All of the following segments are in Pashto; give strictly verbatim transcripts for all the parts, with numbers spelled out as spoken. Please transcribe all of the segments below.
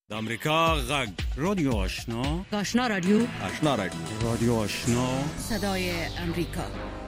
د امریکا غږ رادیو آشنا آشنا رادیو آشنا رادیو رادیو آشنا صدای امریکا.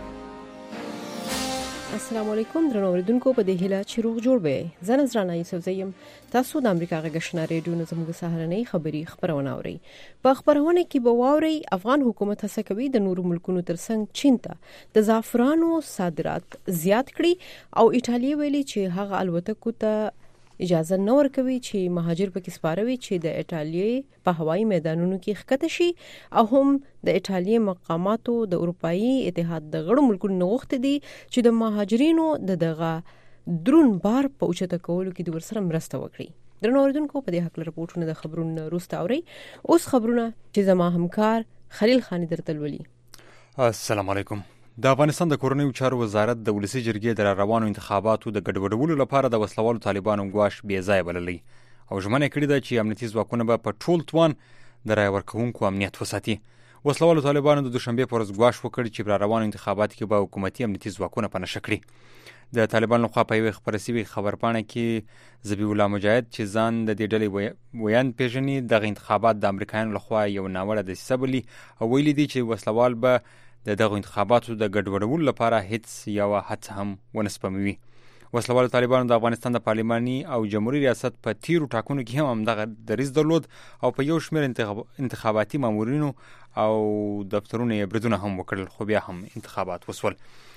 السلام علیکم درنو اوریدونکو، په دې هیله چې روغ جوړ به. زه نظرانه یوسف زیم. تاسو د امریکا غږ آشنا رادیو نه زموږ سهارنۍ خبری خبرونه اورئ. په خبرونه کې به واورئ افغان حکومت هڅه کوي د نورو ملکونو ترڅنګ چین ته د زعفرانو صادرات زیات کړي او ایټالیا ویلي چې هغه الوتکو ته اجازه نه ورکوي چې مهاجر پکې سپاروي چې د ایټالیا په هوایي میدانونو کې ښکته شي، او هم د ایټالیا مقاماتو د اروپאי اتحاد د غړو ملکونو نوښت دي چې د مهاجرینو د دغه درون بار په اوچته کولو کې د ورسره مرسته وکړي. درنو اوریدونکو، په دې حق رپورټونه د خبرونو وروسته اورئ. اوس خبرونه چې زما همکار خلیل خانی درته ولولي. السلام علیکم. د افغانستان د کورنیو چارو وزارت د ولسی جرګې د روانو انتخاباتو د ګډوډولو لپاره د وسلوالو طالبانو ګواښ بې ځای بللی او ژمنه کړې ده چې امنیتي ځواکونه به په ټول توان د رای ورکوونکو امنیت وساتي. وسلوالو طالبانو د دوشنبه پر ورځ ګواښ وکړ چې په روانو انتخاباتو کې به حکومتي امنیتي ځواکونه په نښه کړي. د طالبانو لخوا په یوه خبري شوې خبرپاڼه کې ذبیح الله مجاهد چې ځان د دې ډلې ویاند پیژني دغه انتخابات د امریکایانو لخوا یو ناوړه دسیسه بولي او ویلي دي چې وسلوال به د دغه انتخاباتو د ګډوډولو لپاره هیڅ یو هڅه هم ونه سپموي. وسلوالو طالبانو د افغانستان د پارلماني او جمهوریت ریاست په تیرو ټاکنو کې هم دغه دریځ درلود او په یو شمېر انتخاب... انتخاباتي مامورینو او دفترونو یې بریدونه هم وکړل، خو بیا هم انتخابات وسول.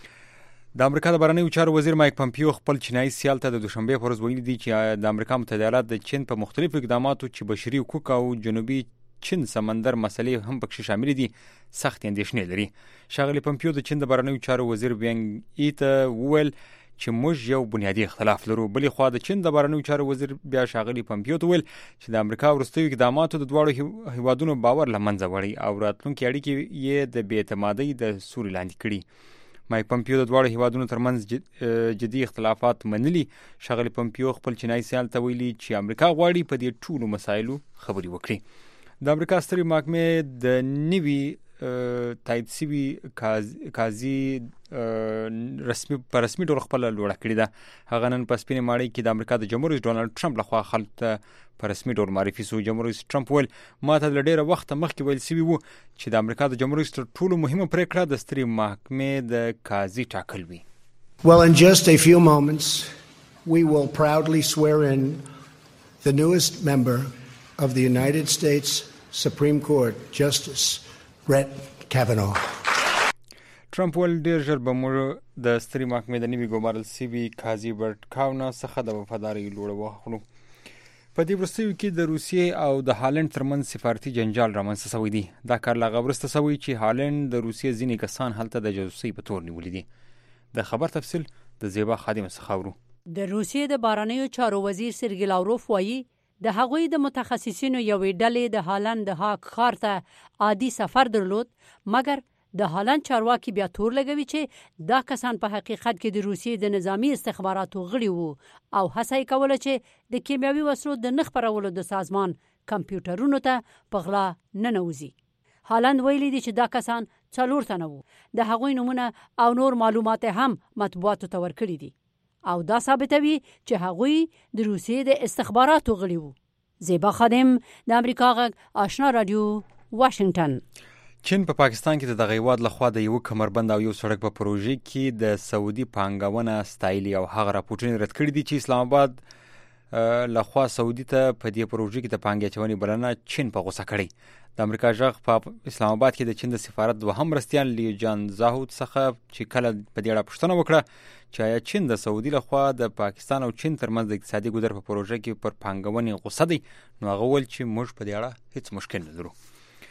د امریکا د بهرنیو چارو وزیر مایک پمپیو خپل چینایي سیال ته د دوشنبه پر ورځ ویلي دي چې د امریکا متحده ایالات د چین په مختلفو اقداماتو چې بشري حقوق او جنوبي چین سمندر مسلې هم پکې شامل دي سخت اندېښنې لري. ښاغلي پمپیو د چین د بهرنیو چارو وزیر وینګ ای ته وویل چې موږ یو بنیادي اختلاف لرو. بلې خوا د چین د بهرنیو چارو وزیر بیا ښاغلي پمپیو ته ویل چې د امریکا وروستیو اقداماتو د دواړو هیوادونو باور له منځه وړي او راتلونکي اړیکې یې د بې اعتمادۍ د سوري لاندې کړي. مایک پمپیو د دواړو هیوادونو ترمنځ جدي اختلافات منلي. ښاغلي پمپیو خپل چینایي سیال ته ویلي چې امریکا غواړي په دې ټولو مسایلو خبرې وکړي. د امریکا سترې محکمې د نوي تایید شوي قاضي رسمي په رسمي ډول خپله لوړه کړې ده. هغه نن په سپینې ماڼۍ کې د امریکا د جمهور رئیس ډونالډ ټرمپ لخوا خلکو ته په رسمي ډول معرفي شو. جمهور رئیس ټرمپ ویل ما ته له ډېره وخته مخکې ویل شوي وو چې د امریکا د جمهور رئیس تر ټولو مهمه پرېکړه د سترې محکمې د قاضي ټاکل وي. Well, in just a few moments we will proudly swear in the newest member of the United States Supreme Court, Justice Brett Kavanaugh. ټرمپ ول ډیر ژر به موږ د سترې محکمې د نوي ګمارل شوي قاضي برټ کاوناه څخه د وفادارۍ لوړه واخلو. په دې وروستیو کې د روسیې او د هالند ترمنځ سفارتي جنجال رامنځته شوی دی. دا کار له هغه وروسته شوی چې هالند د روسیې ځینې کسان هلته د جاسوسۍ په تور نیولي دي. د خبر تفصیل د زیبا خادم څخه اورو. د روسیې د بهرنیو چارو وزیر سرګی لاوروف وایي د هغوی د متخصصینو یوې ډلې د هالند د هاګ ښار ته عادي سفر درلود، مګر د هالند چارواکي بیا تور لګوي چې دا کسان په حقیقت کې د روسیې د نظامی استخباراتو غړي وو او هڅه یې کوله چې د کیمیاوي وسلو د نه خپرولو د سازمان کمپیوټرونو ته په غلا ننوځي. هالند ویلي دي چې دا کسان څلور تنه وو. د هغوی نومونه او نور معلومات هم مطبوعاتو ته ورکړي دي او دا ثابتوي چې هغوی د روسیې د استخباراتو غړي وو. زیبا خادم د امریکا غږ آشنا رادیو، واشنگټن. چین په پا پاکستان کې د دغه هیواد لخوا د یو کمربند او یو سړک په پروژې کې د سعودي پانګونه ستایلي او هغه راپورټونه رد کړي دي چې اسلام آباد لخوا سعودي ته په دې پروژې کې د پانګې اچونې بلنه چین په غوسه کړي. د امریکا ژغ په اسلام آباد کې د چین د سفارت دوهم مرستیال لی جان زاهود څخه چې کله په دې اړه پوښتنه وکړه چې آیا چین د سعودي لخوا د پاکستان او چین ترمنځ د اقتصادي ګودر په پروژه کې پر پانګونې غوسه دی، نو هغه وویل چې موږ په دې اړه هیڅ مشکل نه لرو.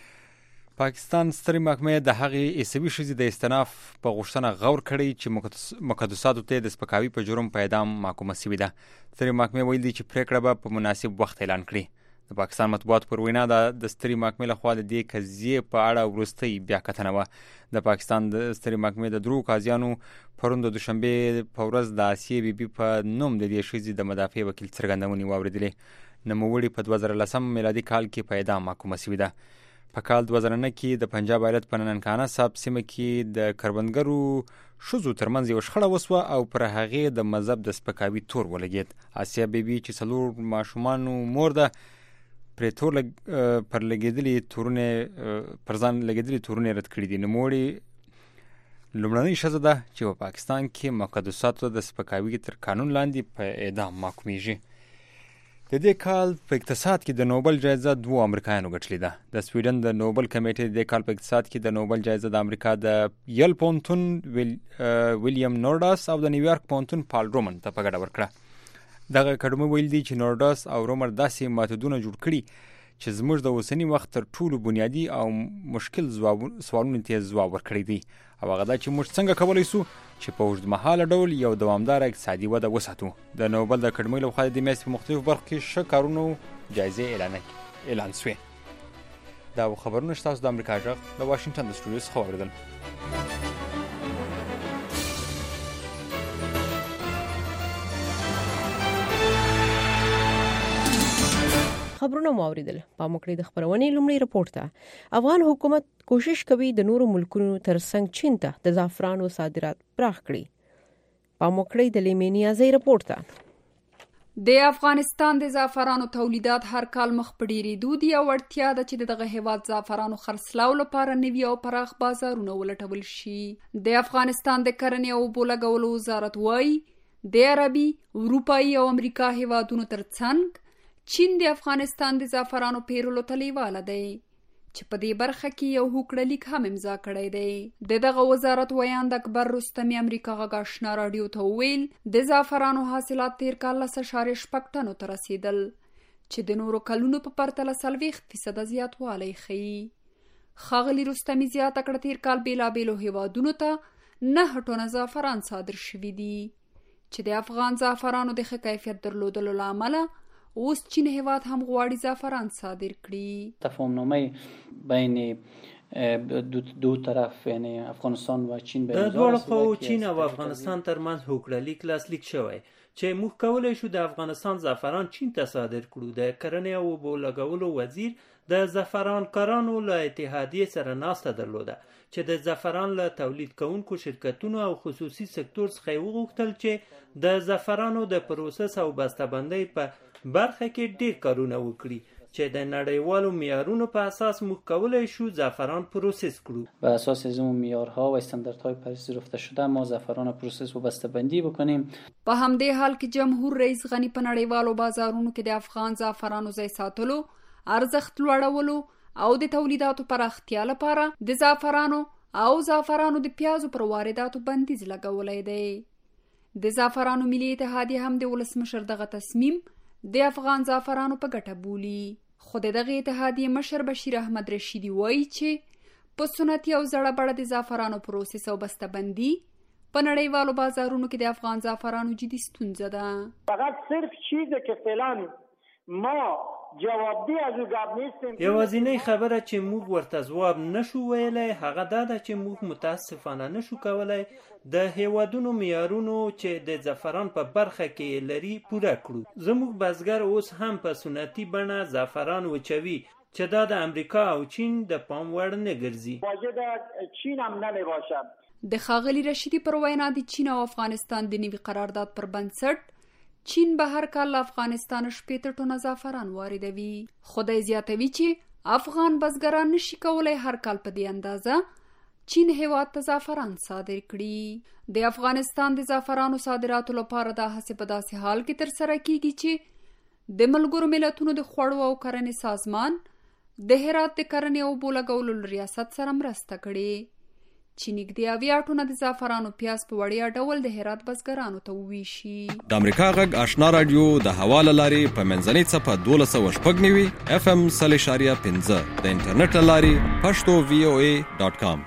پاکستان سترې محکمې د هغې عیسوي ښځې د استناف په غوښتنه غور کړی چې مقدساتو ته د سپکاوي په جرم په اعدام محکومه شوې ده. سترې محکمې ویل دي چې پرېکړه به په مناسب وخت اعلان کړي. د پاکستان مطبوعات پر وینا د سترې محکمې لخوا د دې قضیې په اړه وروستۍ بیاکتنه وه. د پاکستان د سترې محکمې د درو قاضیانو پرون د دوشنبې په ورځ د آسیې بي بي په نوم د دې ښځې د مدافع وکیل څرګندونې واورېدلې. نوموړې په دوه زره لسم میلادي کال کې په اعدام محکومه شوې ده. په کال دوه زره نه کې د پنجاب ایالت په ننکانه صاحب سیمه کې د کروندګرو ښځو ترمنځ یو شخړه وسوه او پر هغې د مذهب د سپکاوي تور ولګېد. آسیه بي بي چې څلور ماشومانو مور ده پر تور لګ پر لګېدلې تورونه پر ځان لګېدلې تورونه رد کړي دي. نوموړي لومړنۍ ښځه ده چې په پاکستان کې مقدساتو د سپکاوي تر قانون لاندې په اعدام محکومیږي. د دې کال په اقتصاد کې د نوبل جایزه دوه امریکایانو ګټلې ده. د سویډن د نوبل کمیټې د دې کال په اقتصاد کې د نوبل جایزه د امریکا د یل پونتون ویل ویلیام نورډاس او د نیویارک پونتون پال رومن ته په ګډه ورکړه. دغه کډمه ویل دي چې نورډاس او رومر داسې ماتودونه جوړ کړي چې زموږ د اوسني وخت تر ټولو بنیادی او مشکل سوالونو ته ځواب ورکړی دی، او هغه دا چې موږ څنګه کولی سو چې په اوږدمهاله ډول یو دوامداره اقتصادي وده وساتو. د نوبل د کډمۍ لخوا د میاشتې په مختلفو برخو کې ښه کارونو جایزې اعلان اعلان شوې. دا خبرونه ستاسو د امریکا غږ د واشنګټن د سټوډیو څخه واوریدل. خبرونه مو اوریدل. په مکړې د خبرونې لومړی رپورت ته افغان حکومت کوشش کوي د نورو ملکونو ترڅنګ چین ته د زعفرانو صادرات پراخ کړي. په مکړې د لیمینی ازي رپورت ته د افغانستان د زعفرانو تولیدات هر کال مخ په ډیریدو دي او اړتیا ده چې دغه هیواد زعفرانو خرڅلاو لپاره نوي او پراخ بازارونه ولټول شي. د افغانستان د کرنې او اوبو لګولو وزارت وايي د عربي، اروپایي او امریکا هیوادونو ترڅنګ چین د افغانستان د زعفرانو پیرلو ته لیواله دی چې په دې برخه کې یو هوکړه لیک هم امضا کړی دی. د دغه وزارت ویاند اکبر رستمی امریکا غږ آشنا راډیو ته ویل د زعفرانو حاصلات تیر کال لس اعشاریه شپږ ټنو ته رسیدل چې د نورو کلونو په پرتله څلوېښت فیصده زیاتوالی ښیي. ښاغلي رستمی زیاته کړه تیر کال بیلابیلو هیوادونو ته نهه ټنه زعفران صادر شوي دي چې د افغان زعفرانو د ښه کیفیت درلودلو له امله اوس چین هیواد هم غواړي زعفران صادر کړي. تفاهم نامه بین دو, دو طرف یعنی افغانستان و چین به د دوه خو چین او افغانستان ترمنځ هوکړه لیک لاسلیک شوی چې موږ کولای شو د افغانستان زعفران چین ته صادر کړو. د کرنې او اوبو لګولو وزیر د زعفران کارانو له اتحادیې سره ناسته درلوده چې د زعفران له تولید کوونکو شرکتونو او خصوصي سکتور څخه وغوښتل چې د زعفرانو د پروسس او بسته‌بندۍ په برخه کې ډیر کارونه وکړي چې د نړیوالو معیارونو په اساس موږ کولای شو زعفران پروسس کړو. بر اساس از اون معیارها و استانداردهای پذیرفته شده ما زعفران پروسس و بسته‌بندی بکنیم. په همدې حال کې جمهور رئیس غنی په نړیوالو بازارونو کې د افغان زعفرانو ځای ساتلو، ارزښت لوړولو او د تولیداتو پراختیا لپاره د زعفرانو او زعفرانو د پیازو پر وارداتو بندیز لګولای دی. د زعفرانو ملي اتحادیه هم د ولسمشر دغه تصمیم د افغان زعفرانو په ګټه بولي. خو د دغه اتحادیې مشر بشیر احمد رشیدي وایي چې په سنتي او زړه بړه د زعفرانو پروسس او بسته‌بندي په نړیوالو بازارونو کې د افغان زعفرانو جدي ستونزه ده. فقط صرف چیزی که فعلا ما جوابدی از او گپ نیستیم. یوازینی خبره چې موږ ورته ځواب نشو ویلی هغه دا ده چې موږ متاسفانه نشو کولای د هیوادونو معیارونو چې د زعفران په برخه کې لري پوره کړو. زموږ بزګر اوس هم په سنتي بڼه زعفران وچوي چې دا د امریکا او چین د پام وړ نه ګرځي. واجد چین هم نه باشد. د ښاغلي رشیدي پر وینا د چین او افغانستان د نوي قرارداد پر بنسټ چین به هر کال افغانستان شپېته ټنه زعفران واردوي. خدای زیاتوي چې افغان بزګران نشي کولای هر کال په دې اندازه چین هیواد ته زعفران صادر کړي. د افغانستان د زعفرانو صادراتو لپاره دا هڅې په داسې حال کې ترسره کیږي چې د ملګرو ملتونو د خوړو او کرنې سازمان د هرات د کرنې او اوبو لګولو ریاست سره مرسته کړې چې نږدې اویا ټنه د زعفرانو پیاز په وړیا ډول د هرات بزګرانو ته وویشي. د امریکا غږ آشنا راډیو د هوا له لارې په منځنۍ څپه دولس سوه شپږ نوي اف ام سل اشاریه پنځه د انټرنیټ له لارې پښتو وی او ای ډاټ کام.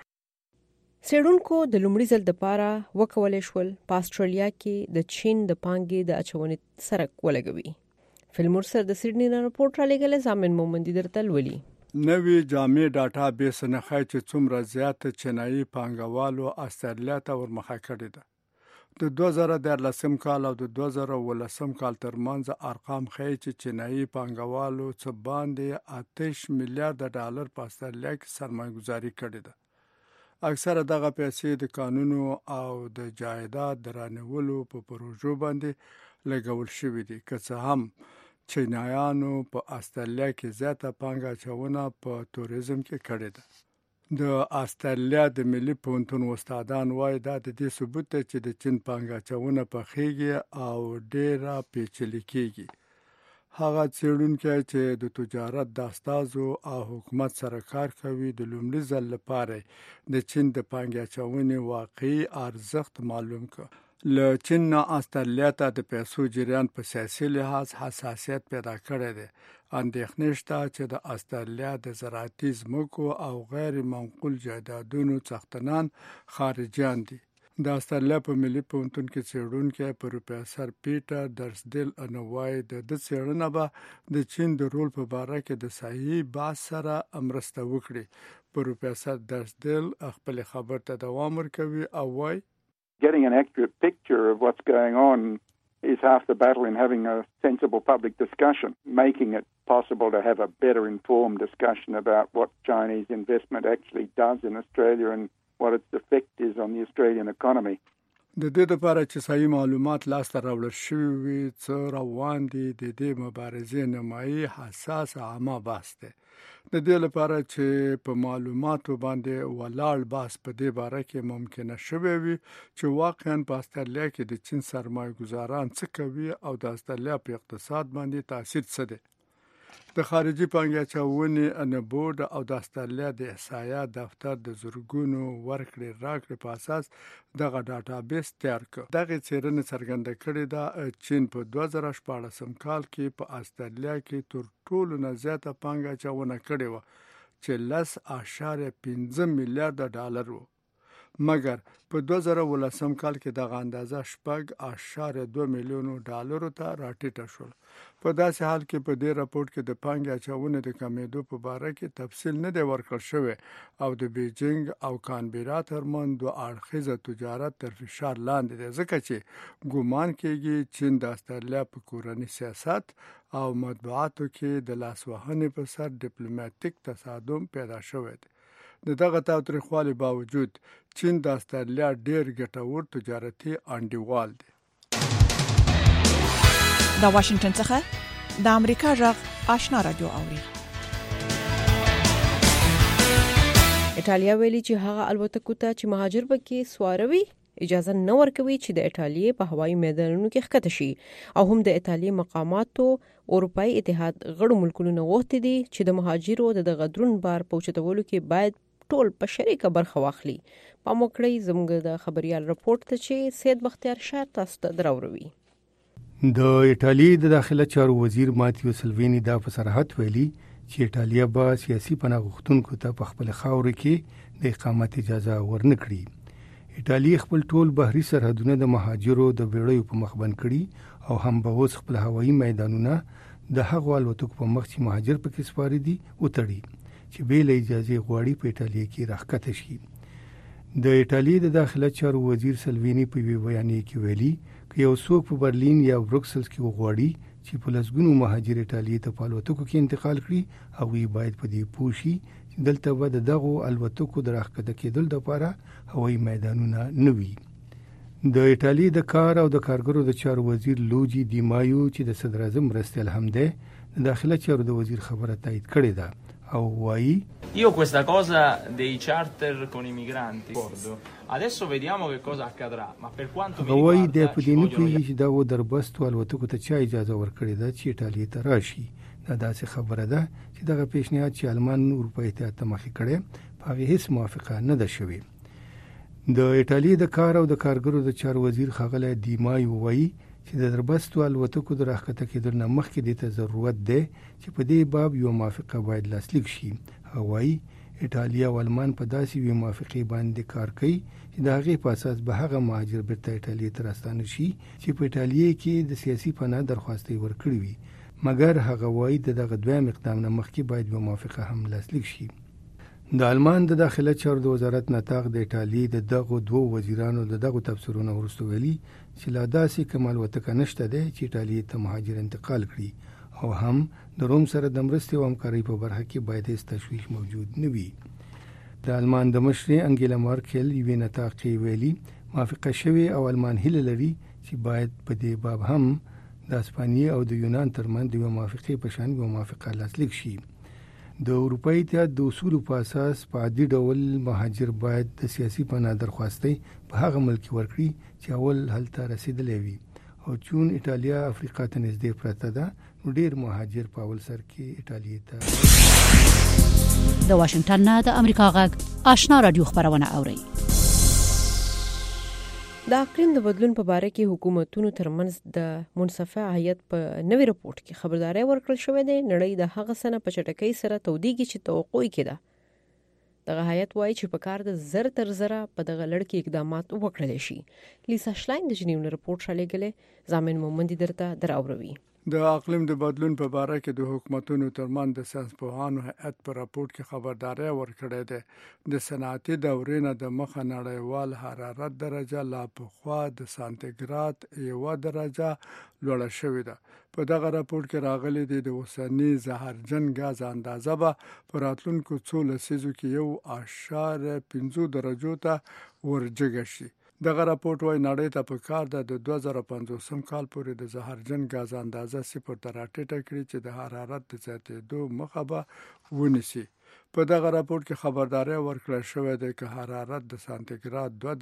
سیډونکو د لومړي ځل لپاره وکولای شول په استرالیا کې د چین د پانګې د اچونې سرک ولګوي. فلمور سر د سیډنی نه رپورټ را لګل زامن مومندی درته ولي. نوی جامع ډاټا بیس نه ښایي چې څومره زیات چینایي پانګوالو استرالیا ته ورمخه کړې ده. د دوه زره دیارلسم کال او د دوه زره اوولسم کال ترمنځ ارقام ښایي چې چینایي پانګوالو څه باندې اتش میلیارډ ډالر په استرالیا کې سرمایه گذاري کړې ده. اکثره دغه پیسې د قانونو او د جایداد درانولو په پروژو باندې لګول شوې دي. که څه هم چینایانو په استرالیا کې زیاته پانګه اچونه په توریزم کې کړې ده. د استرالیا د ملي پوهنتون استادان وایي دا د دې ثبوت دی چې د چین پانګه اچونه پخېږي او ډېره پیچلې کېږي. هغه څېړونکی چې د تجارت د استازو او حکومت سره کار کوي د لومړي ځل لپاره د چین د پانګې اچونې واقعي ارزښت معلوم کړ. له چین نه استرالیا ته د پیسو جریان په سیاسي لحاظ حساسیت پیدا کړی دی. اندېښنې شته چې د استرالیا د زراعتي ځمکو او غیر منقول جایدادونو څښتنان خارجیان دي. د استرالیا په ملي پوهنتون کې څېړونکی پروفیسر پیټر درسډیل وایي د ده څېړنه به د چین د رول په باره کې د صحیح بحث سره مرسته وکړي. پروفیسر درسډیل خپل خبر ته دوام ورکوي او وایي Getting an accurate picture of what's going on is half the battle in having a sensible public discussion, making it possible to have a better informed discussion about what Chinese investment actually does in Australia and what its effect is on the Australian economy. د دې لپاره چې صحیح معلومات لاسته راوړل شوي وي څه روان دي د دې مبارزې نیمایي حساس عامه بحث دی. د دې لپاره چې په معلوماتو باندې ولاړ بحث په دې باره کې ممکنه شوی وي چې واقعا په استرالیا کې د چین سرمایه ګزاران څه کوي او د استرالیا په اقتصاد باندې تاثیر څه دی. د خارجي پانګې اچونې ان بورډ او د استرالیا د احصایه دفتر د زرګونو ورکړې راکړې په اساس دغه ډاټابیس تیار کړ. دغه څېړنه څرګنده کړې ده چین په دوه زره شپاړسم کال کې په استرالیا کې تر ټولو نه زیاته پانګه اچونه کړې وه چې لس اعشاریه پنځه میلیارډه ډالر وو. مګر په دوه زره ولسم کال کې دغه اندازه شپږ اعشاریه دوه میلیونو ډالرو ته راټیټه شول. په داسې حال کې په دې راپورټ کې د پانګې اچونې د کمیدو په باره کې تفصیل نه دی ورکړل شوی او د بیجینګ او کانبرا ترمنځ دوه اړخیزه تجارت تر فشار لاندې دی ځکه چې ګومان کېږي چین د استرالیا په کورني سیاست او مطبوعاتو کې د لاسوهنې په سر ډیپلوماټیک تصادم پیدا شوی دی. د دغه تاوتریخوالي باوجود چین د استرالیا ډېر ګټور تجارتي انډیوال دی. د واشنگټن څخه د امریکا غږ آشنا رادیو اوري. ایټالیا ویلي چې هغه الوتکو ته چې مهاجر پکې سواروي اجازه نه ورکوي چې د ایټالیا په هوایي میدانونو کې ښکته شي او هم د ایټالیا مقاماتو اروپאי اتحاد غړو ملکونو نه غوښتي دي چې د مهاجرو د غدرون بار پوښتولو کې باید ټول په شریکه برخه واخلي. په موکړی زموږ د خبريال رپورت ته چې سید بختیار شاه تاسو ته دراوروي. د ایټالیا د داخله چارو وزیر ماتیو سلوینی دا په صراحت ویلي چې ایټالیا به سیاسي پناه غوښتونکو ته په خپل خاور کې د اقامت اجازه ورنکړي. ایټالیا خپل ټول بحري سرحدونه د مهاجرو د بیړیو په مخ بند کړي او هم به اوس خپل هوایي میدانونه د هغو الوتکو په مخ چې مهاجر پکې سپاري دي وتړي چې بې له اجازه غواړي په ایټالیا کې راښکته شي. د ایټالیا د داخله چارو وزیر سلوینی په وی بیان کې ویلي چې یو څوک په برلین یا بروکسل کې غواړي چې په لسګونو مهاجر ایټالیا ته په الوتکو کې انتقال کړي او وی باید په دې پوه شي چې دلته به د دغو الوتکو د راښکته کېدل لپاره هوایي میدانونه نه وي. د ایټالیا د کار او د کارګرو د چارو وزیر لوجي دی مایو چې د صدر اعظم مرستیال هم دی د داخله چارو د وزیر خبره تایید کړې ده او وایي Io questa cosa dei charter con i migranti adesso vediamo che cosa accadrà ma per quanto mi riguarda د پدینو کې چې دا و دربستو الوتکو ته چا اجازه ورکړې ده چې ایټالیا ته راشي. دا داسې خبره ده چې دغه پیشنهاد چې آلمان اروپا اتحاد ته مخې کړي په هغه هیڅ موافقه نه ده شوې. د ایټالیا د کار او د کارګرو د چارو وزیر خغله دی مایو وایي چې د دربستو الوتکو د راښکته کېدل نه مخکې د ته ضرورت دی چې په دې باب یو موافقه باید لاسلیک شي. هوایي ایټالیا او آلمان په داسې یو موافقه باندې کار کوي چې د هغې په اساس به هغه مهاجر بیرته ایټالیا ته راستانه شي چې په ایټالیا کې د سیاسي پناه درخواست یې ورکړی وي. مګر هغه وایي د دغه دویم اقدام نه مخکې باید یو موافقه هم لاسلیک شي. د آلمان د داخله چارو د وزارت نطاق د ایټالیا د دغو دوه وزیرانو د دغو تبصرونو وروسته ویلي چې لا داسې کوم الوتکه نشته دی چې ایټالیا ته مهاجر انتقال کړي او هم د روم سره د مرستې او همکارۍ په برخه کې باید هیڅ تشویش موجود نه وي. د آلمان د مشرې انګیلا مارکل یوې نطاق کې ویلي موافقه شوې او آلمان هیله لري چې باید په دې باب هم د اسپانیا او د یونان ترمنځ د موافقې په شان یو موافقه لاسلیک شي. د اروپایي اتحاد د اصولو په اساس په عادي ډول مهاجر باید د سیاسي پناه درخواستۍ په هغه ملک ورکړي چې اول هلته رسیدلی وي او چون ایټالیا افریقا ته نږدې پرته ده نو ډېر مهاجر په اول سر کې ایټالیا ته. د واشنگټن نه د امریکا غږ آشنا رادیو خبرونه اوري. د اقلیم د بدلون په باره کې حکومتونو ترمنځ د منصفه هیئت په نوې رپورت کې خبرداري ورکړل شوې ده. نړۍ د هغه سنه په چټکۍ سره تودېږي چې توقع یې کېده. دغه هیئت وایي چې په کار د زر تر زره په دغه لړ کې اقدامات وکړل شي. لیسا شلاین د جنیو رپورت شالېګلې زامن مومندي درته دراوروي. د اقلیم د بدلون په باره کې د حکومتونو ترمنځ د ساینسپوهانو هیئت په راپورټ کې خبرداري ورکړې ده. د صنعتي دورې نه د مخه نړیوال حرارت درجه لا پخوا د سانتیګراد یوه درجه لوړه شوې ده. په دغه راپورټ کې راغلي دي د اوسني زهرجن غاز اندازه به په راتلونکو څو لسیزو کې یو اعشاریه پنځه درجو ته ورجګه شي. دغه راپورټ وايي نړۍ ته په کار ده د دوه زره پنځوسم کال پورې د زهرجن غاز اندازه صفر ته راټیټه کړي چې د حرارت د زیاتېدو مخه به ونیسي. په دغه راپورټ کې خبرداري ورکړل شوې ده چې حرارت د سانتیګراد دوه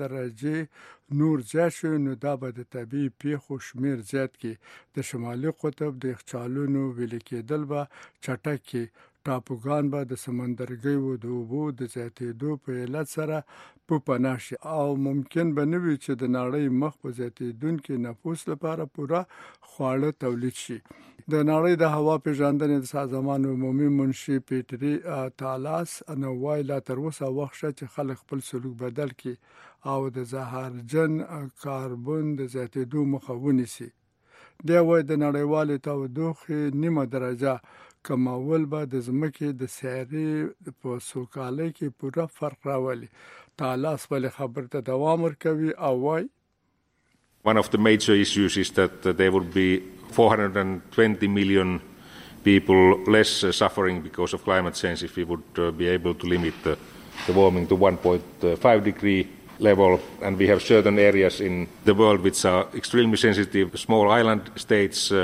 درجې نور زیات شي نو دا به د طبیعي پیښو شمیر زیات کړي. د شمالي قطب د یخچالونو ویلې کېدل به چټک کړي. ټاپوګان به د سمندرګیو د اوبو د زیاتېدو په علت سره په پناه شي او ممکن به نه وي چې د نړۍ مخ په زیاتېدونکي نفوس لپاره پوره خواړه تولید شي. د نړۍ د هوا پیژندنې د سازمان عمومي منشي پیټري تالاس نو وایي لا تر اوسه وخت شته چې خلک خپل سلوک بدل کړي او د زهرجن کاربن د زیاتېدو مخه ونیسي. دی وایي د نړیوالې تودوخې نیمه درجه کمول به د ځمکې د سیارې په سوکالۍ کې پوره فرق راولي. تالاس ولې خبر ته دوام ورکوي او وایي One of the major issues is that uh, there would be four hundred twenty million people less uh, suffering because of climate change if we would uh, be able to limit uh, the warming to one point five degree level. And we have certain areas in the world which are extremely sensitive, small island states, uh,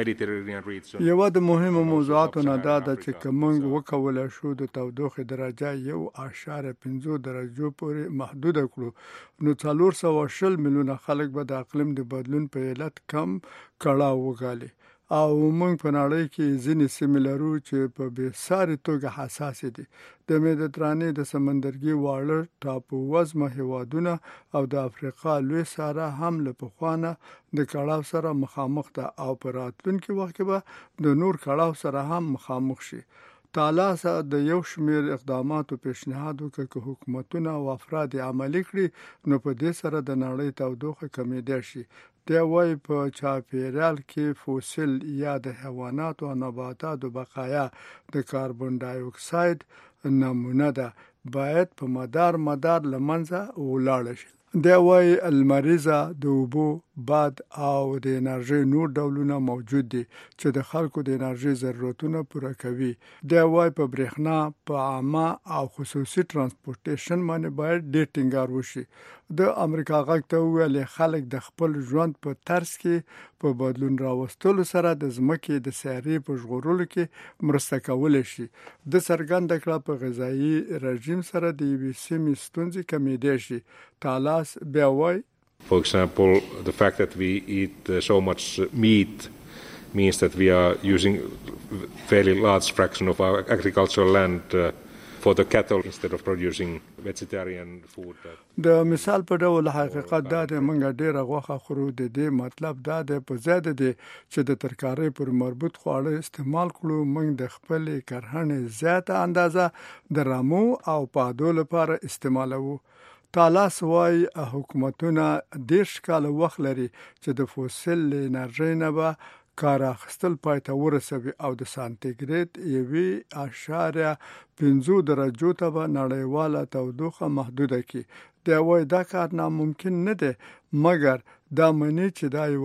یوه د مهمو موضوعاتو نه دا ده چې که موږ وکولی شو د تودوخې درجه یو اعشاریه پنځه درجو پورې محدوده کړو نو څلور سوه شل میلیونه خلک به د اقلیم د بدلون په علت کم کړاو وګالي. او موږ په نړۍ کې ځینې سیمې لرو چې په بېساري توګه حساسې دي. د مدیترانې د سمندرګي واړه ټاپو وزمه هیوادونه او د افریقا لوی ساره هم له پخوا نه د کړاو سره مخامخ ده او په راتلونکي وخت کې به د نور کړاو سره هم مخامخ شي. تالاس د یو شمېر اقداماتو پیشنهاد وکړ چې حکومتونه او افراد عملي کړي نو په دې سره د نړۍ تودوخه کمیدای شي. دی وایي په چاپیریال کې فوسیل یا د حیواناتو او نباتاتو بقایا د کاربن ډای اکساید نمونه ده باید په مدار مدار لمنځه ولاړ شي. دی وایي لمریزه د اوبو باد او د انرژي نور ډولونه موجود دي چې د خلکو د انرژي ضرورتونه پوره کوي. دی وایي په برېښنا په عامه او خصوصي ترانسپورټیشن باندې باید ډېر ټینګار وشي. د امریکا غږ ته وویل خلک د خپل ژوند په طرز کې په بدلون راوستلو سره د ځمکې د سیارې په ژغورلو کې مرسته کولی شي. د څرګنده کړه په غذایي رژیم سره د یوې سیمې ستونزې کمیدای شي. تالاس بیا وایي For example, the fact that we eat uh, so much meat means that we are using fairly large fraction of our agricultural land uh, for the cattle instead of producing vegetarian food. د مثال په ډول حقیقت دا دی موږ ډیره غوښه خورو. د دې مطلب دا دی په زیاده دی چې د ترکارۍ پر مربوط خواړه استعمال کړو. موږ د خپلې کرهڼې زیاته اندازه د رمو او پادو لپاره استعمالوو. تالاس وایي حکومتونه دېرش کاله وخت لري چې د فوسیل انرژۍ نه به کار اخیستل پای ته ورسوي او د سانتیګراد یوې اعشاریه پنځه درجو ته به نړیواله تودوخه محدوده کړي. دی وایي دا کار ناممکن نه دی مګر دا مني چې دا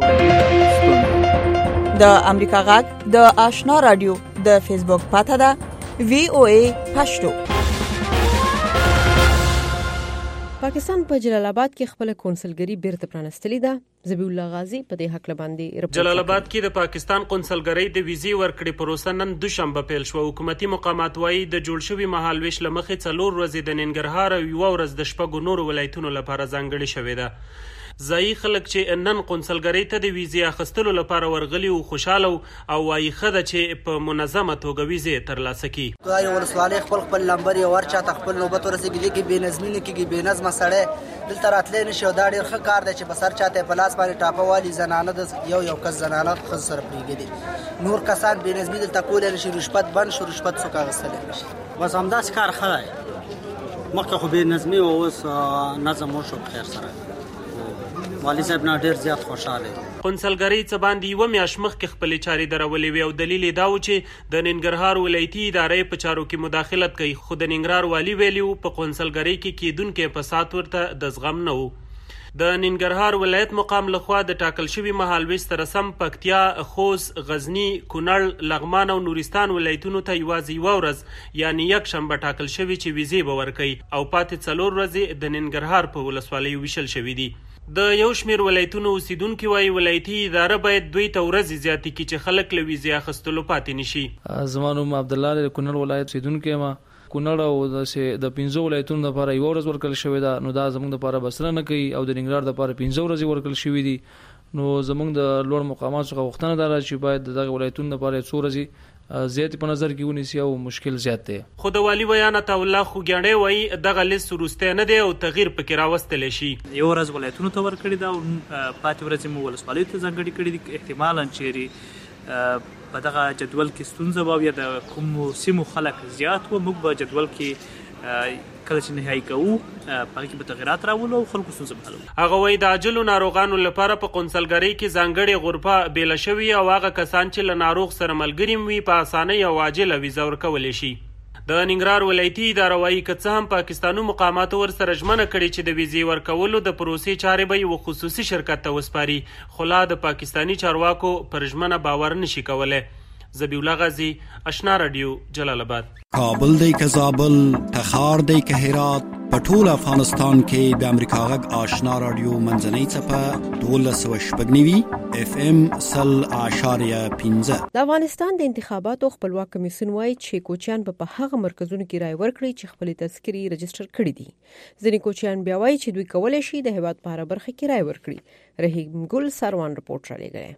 یوه د امریکا غږ د آشنا رادیو د فیسبوک پاته ده وی او ای پښتو. پاکستان په جلال آباد کې خپل کونسلګری بیرته پرانستلې ده. ذبیح الله غازی په دې حق باندې رپورټ. جلال آباد کې د پاکستان قونسلګری د ویزې ورکړې پروسه نن دوشنبه پیل شو. حکومتي مقامات وایي د جوړ شوي مهالویش لمخې څلور ورځې د ننګرهار او یوه ورځ د شپږو نورو ولایتونو لپاره ځانګړې شوې ده. ځایي خلک چې نن قونسلګری ته د ویزې اخیستلو لپاره ورغلي او خوشاله او وایي ښه ده چې په منظمه توګه ویزې ترلاسه کړي. دا یو ولسوالۍ خپل خپل نمبر یې ورچاته خپل نوبت ورسېږي. دې کې بېنظمي نه کېږي، بېنظمه سړی دلته راتلی نه شي او دا ډېر ښه کار دی چې په سر چاته په لاس باندې ټاپه والي. زنانه د یو یو کس زنانه ښځو سره پرېږدي، نور کسان بېنظمي دلته کولی نه شي. رشوت بند شو، رشوت څوک اخیستلی نه شي. بس همداسې کار ښه دی. مخکې خو بېنظمي و، اوس نظم وشو په خیر سره. والي صاحب نه ډېر زیات خوشاله دي. قونسلګرۍ څه باندې یوه میاشت مخکې خپلې چارې درولې وې او دلیل یې دا و چې د ننګرهار ولایتي ادارې په چارو کې مداخلت کوي. خو د ننګرهار والي ویلي و په قونسلګرۍ کې کېدونکی فساد ورته د زغم نه و. د ننګرهار ولایت مقام لخوا د ټاکل شوي مهالویش سره سم پکتیا، خوست، غزني، کونړ، لغمان او نورستان ولایتونو ته یوازې یوه ورځ یعنې یک شنبه ټاکل شوي چې ویزې به ورکوي او پاتې څلور ورځې د ننګرهار په ولسوالیو ویشل شوي دي. د یو شمیر ولایتونو اوسیدونکي وایي ولایتي اداره باید دوی ته ورځې زیاتې کړي چې خلک له ویزې اخیستلو پاتې نشي. زما نوم عبدالله دی، د کونړ ولایت اوسیدونکی یم. کونړ او د پنځو ولایتونو لپاره یوه ورځ ورکړل شوې ده، نو دا زموږ لپاره بسنه نه کوي او د ننګرهار لپاره پنځه ورځې ورکړل شوي دي. نو زموږ د لوړ مقاماتو څخه غوښتنه دا ده چې باید د دغه ولایتونو لپاره څو ورځې زیات په نظر کې ونیسي او مشکل زیات دی. خو د والي ویان عطاالله خوږیاڼی وایي دغه لیست وروستی نه دی او تغییر پکې راوستلی شي. یوه ورځ ولایتونو ته ورکړې ده او پاتې ورځې مو ولسوالیو ته ځانګړې کړي دي. احتمالا چیرې په دغه جدول کې ستونزه به یا د کومو سیمو خلک زیات و، موږ به جدول کې کله چې نهایي کوو په هغې کې به تغیرات راولو او خلکو ستونزه به حل وکړو. هغه وایي د عاجلو ناروغانو لپاره په قونسلګرۍ کې ځانګړې غرفه بیله شوې او هغه کسان چې له ناروغ سره ملګري وي په اسانۍ او عاجله ویزه ورکولی شي. د ننګرهار ولایتي اداره وایي که څه هم پاکستانو مقاماتو ورسره ژمنه کړې چې د ویزې ورکولو د پروسې چارې به یوه خصوصي شرکت ته وسپاري، خو لا د پاکستاني چارواکو پر ژمنه باور نشي کولی. ذبیح الله غازی، آشنا رادیو، جلال آباد. کابل دی که زابل، تخار دی که هرات، په ټول افغانستان کې د امریکا غږ آشنا رادیو منځنۍ څپه دولس سوه شپږ نوي اف ام سل اعشاریه پنځه. د افغانستان د انتخاباتو خپلواک کمیسیون وایي چې کوچیان به په هغه مرکزونو کې رای ورکړي چې خپلې تذکرې رجسټر کړي دي. ځینې کوچیان بیا وایي چې دوی کولی شي د هیواد په هره برخه کې رای ورکړي. رحیم ګل سروان رپورټ رالیږلی.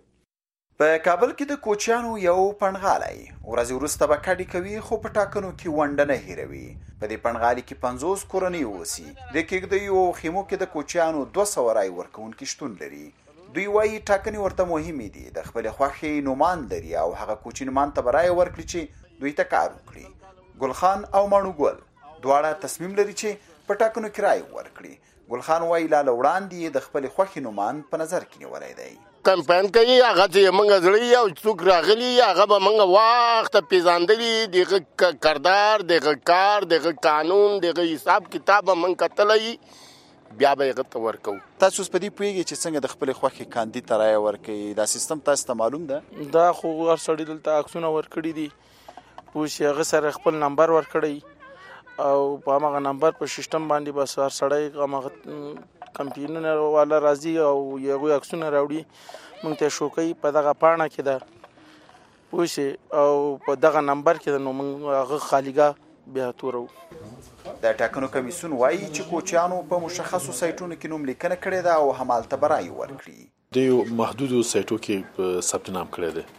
په کابل کې د کوچیانو یو پنډغالی ورځې وروسته به کډې کوي خو په ټاکنو کې ونډه نه هیروي. په دې پنډغالي کې پنځوس کورنۍ اوسي. د کېږدیو او خیمو کې د کوچیانو دوه سوه رای ورکوونکي شتون لري. دوی وایي ټاکنې ورته مهمې دي، د خپلې خوښې نومان لري او هغه کوچي نومان ته به رای ورکړي چې دوی ته کار وکړي. ګلخان او ماڼو ګل دواړه تصمیم لري چې په ټاکنو کې رای ورکړي. ګلخان وایي لا له وړاندې د خپلې خوښې نومان په نظر کې نیولی دی. کمپاین کوي هغه چې موږ زړی او څوک راغلی هغه به موږ وخت پیژندلی، دغه کردار، دغه کار، دغه قانون، دغه حساب کتاب به موږ کتلی، بیا به یې هغه ته ورکوو. تاسو اوس په دې پوهېږئ چې څنګه د خپلې خوښې کاندید ته رایه ورکوي؟ دا سیستم تاسو ته معلوم ده؟ دا خو هر سړي دلته عکسونه ورکړي دي، پوه شي هغه سره خپل نمبر ورکړی او په هماغه نمبر په سیسټم باندې بس هر سړی هماغه کمپیونونه والا راځي او هغوی عکسونه راوړي، موږ ته شو کوي په دغه پاڼه کې ده، پوه شي او په دغه نمبر کې ده، نو موږ هغه خالیګاه بیا تورو. د ټاکنو کمیسیون وایي چې کوچیانو په مشخصو سایټونو کې نوم لیکنه کړې ده او همالته به رای ورکړي. د یو محدودو سایټو کې ثبت نام کړی دی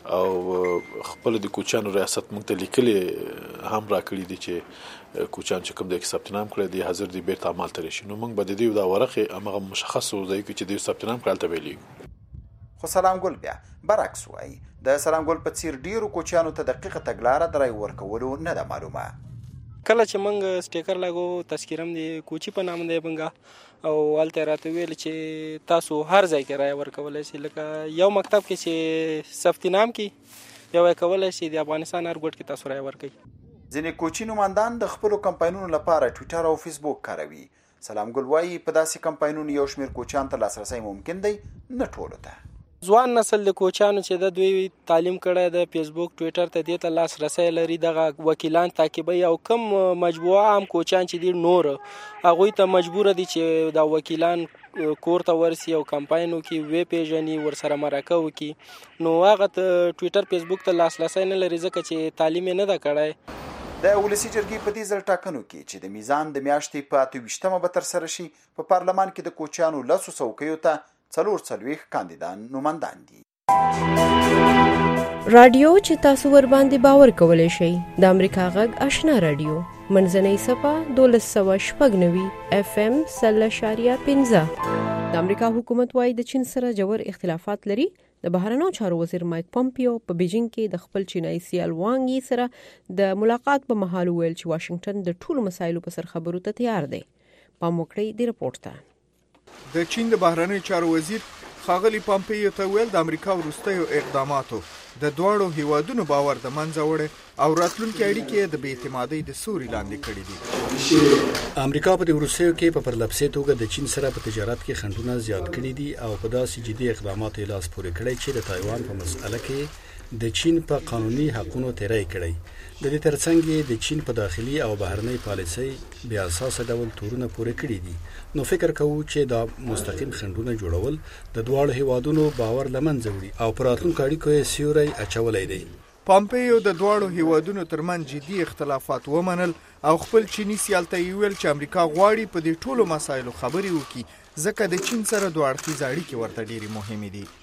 او خپل د کوچیانو ریاست موږ ته لیکلي هم راکړي دي چې کوچیان چې کوم دی کې ثبت نام کړی دی حاضر دی بیرته همالته راشي. نو موږ به د دوی دا ورقې هماغه مشخصو ځایو کې چې دوی ثبت نام کړی هلته ویلي. خو سلام ګل بیا برعکس وایي د سلام ګل په څیر ډیرو کوچیانو ته دقیقه تګلاره د رای ورکولو نه ده معلومه. کله چې موږ سټیکر لګو تذکرم دی کوچی په نام دی بنګه او هلته راته ویل چې تاسو هر ځای کې رای ورکولی شئ، لکه یو مکتب کې چې ثبت نام کې بیا وایي کولی شئ د افغانستان هر ګوټ کې تاسو رای ورکوئ. ځینې کوچي نوماندان د خپلو کمپاینونو لپاره ټویټر او فیسبوک کاروي. سلام ګل وایي په داسې کمپاینونو یو شمېر کوچیان ته لاسرسی ممکن دی، نه ټولو ته. ځوان نسل د کوچانو چې د دوی تعلیم کړی د فیسبوک ټویټر ته دې ته لاسرسی لري دغه وکیلان تعقیبوي او کم مجموعه عام کوچان چې دي نور هغوی ته مجبوره دي چې دا وکیلان کور ته ورسي او کمپاین وکړي وی پیژني ورسره مرکه وکړي نو هغه ته ټویټر فیسبوک ته لاسرسی نه لري ځکه چې تعلیم یې نه ده کړی. د ولسی جرګې په دې ځل ټاکنو کې چې د میزان د میاشتې په اته ویشتمه به ترسره شي په پارلمان کې د کوچیانو لسو څوکیو ته څلور څلوېښت کاندیدان نومندان دي. رادیو چې تاسو ور باندې باور کولی شئ د امریکا غږ آشنا رادیو منځنۍ صفه دولس سوه شپږ نوي اف ام سل اشاریه پنځه. د امریکا حکومت وايي د چین سره جوړ اختلافات لري. د بهرنیو چارو وزیر مایک پومپیو په بیجینګ کې د خپل چینایي سیال وانګ یي سره د ملاقات په مهال ویل چې واشنگټن د ټولو مسایلو په سر خبرو ته تیار دی. پام وکړئ د رپورټ ته. د چین د بهرنیو چارو وزیر ښاغلي پومپیو ته ویل د امریکا وروستیو اقداماتو د دواړو هیوادونو باور د منځه وړی او راتلونکي اړیکې د بې اعتمادۍ د سوري لاندې کړي دي. امریکا په وروستیو کې په پرلپسې توګه د چین سره په تجارت کې خنډونه زیات کړي دي او په داسې جدي اقداماتو لاس پورې کړی چې د تایوان په مسأله کې د چین په قانوني حقونو تیری کړی. د دې ترڅنګ د چین په داخلي او بهرنۍ پالیسۍ بیا اساسه ډول تورونه پورې کړي دي. نو فکر کوو چې دا مستقیم خنډونه جوړول د دواړو هیوادونو باور لمنځه وړي او پر راتلونکو اړیکو یې سیوری اچولی دی. پومپیو د دواړو هیوادونو ترمنځ جدي اختلافات ومنل او خپل چینی سیال ته ویل چې امریکا غواړي په دې ټولو مسایلو خبرې وکړي ځکه د چین سره دوه اړخیزه اړیکې ورته ډېرې مهمې دي.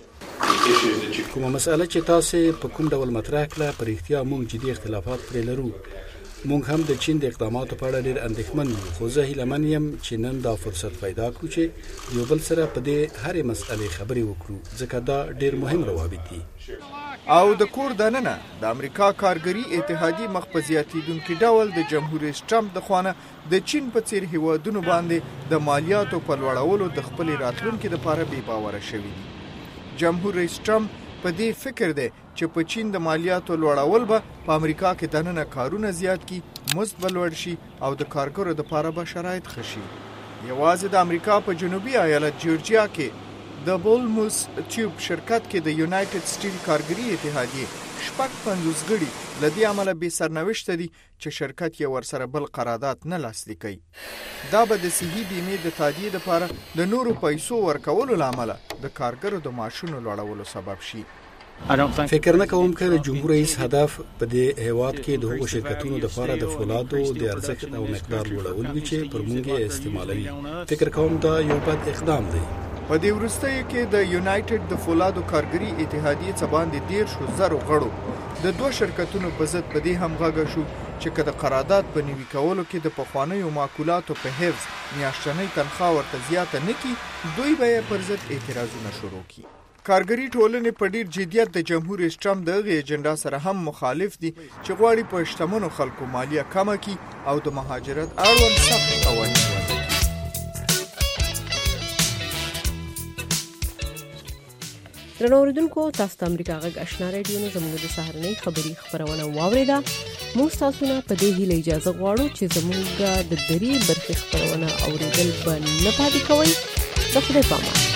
کومه مسأله چې تاسو په کوم ډول مطرح کړه پر اختیار موږ جدي اختلافات پرې لرو. موږ هم د چین د اقداماتو په اړه ډېر اندېښمن یو خو زه هیله من یم چې نن دا فرصت پیدا کړو چې یو بل سره په دې هرې مسئلې خبرې وکړو ځکه دا ډېر مهم روابط دي. او د کور دننه د امریکا کارګری اتحادیې مخ په زیاتېدونکي ډول د جمهور رئیس ټرمپ د خوانه د چین په څیر هیوادونو باندې د مالیاتو په لوړولو د خپل راتلونکي لپاره بې باوره شوي دي. جمهور رئیس ټرمپ په دې فکر دی چې په چین د مالیاتو لوړول به په امریکا کې دننه کارونه زیات کی مزد به لوړ شي او د کارګرو لپاره به شرایط ښه شي. یوازې د امریکا په جنوبي ایالت جورجیا کې د بولموس ټیوب شرکت کې د یونایټډ سټیل کارګری اتحادیې شپږ پنځوس غړي له دې امله بې سرنوشته دي چې شرکت یې ورسره بل قرارداد نه لاسلیک کوي. دا به د صحي بیمې د تادیې لپاره د نورو پیسو ورکولو له امله د کارګرو د معاشونو لوړولو سبب شي. فکر نه کوم چې د جمهور رئیس هدف په دې هیواد کې د هغو شرکتونو لپاره د فولادو د ارزښت او مقدار لوړول وي چې پر موږ یې استعمالوي. فکر کوم دا یو بد اقدام دی. په دې وروستیو کې د یونایټډ د فولادو کارګری اتحادیې څخه باندې دېرشو زرو غړو د دوه شرکتونو په ضد په دې هم غږ شو چې که د قرارداد په نوي کولو کې د پخوانیو معقولاتو په حفظ میاشتنۍ تنخواه ورته زیاته نه کړي دوی به یې پر ضد اعتراضونه شروع کړي. کارګری ټولنې په ډیر جدیت د جمهور رئیس ټرمپ دغه ایجنډا سره هم مخالف دي چې غواړي په شتمنو خلکو مالیه کمه کړي او د مهاجرت اړوند سخت قوانین وضع کړي. درنو اوریدونکو تاسو د امریکا غږ آشنا رادیو نه زموږ د سهارنۍ خبري خبرونه واوریده. موږ تاسو نه په دې هیله اجازه غواړو چې زموږ د درې برخې خبرونه اوریدل به نه پاتې کوئ. د خدای په امان.